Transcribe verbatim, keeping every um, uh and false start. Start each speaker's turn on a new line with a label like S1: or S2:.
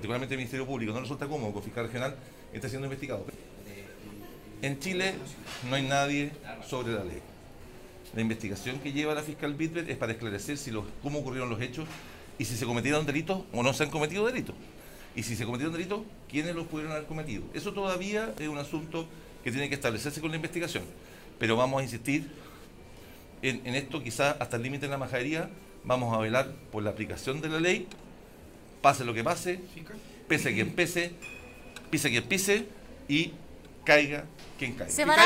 S1: particularmente el Ministerio Público, no resulta cómodo que el fiscal regional esté siendo investigado. En Chile no hay nadie sobre la ley. La investigación que lleva la fiscal Bitbert es para esclarecer si los, cómo ocurrieron los hechos y si se cometieron delitos o no se han cometido delitos. Y si se cometieron delitos, ¿quiénes los pudieron haber cometido? Eso todavía es un asunto que tiene que establecerse con la investigación. Pero vamos a insistir en, en esto, quizás hasta el límite de la majadería. Vamos a velar por la aplicación de la ley, pase lo que pase, pese quien pese, pise quien pise y caiga quien caiga.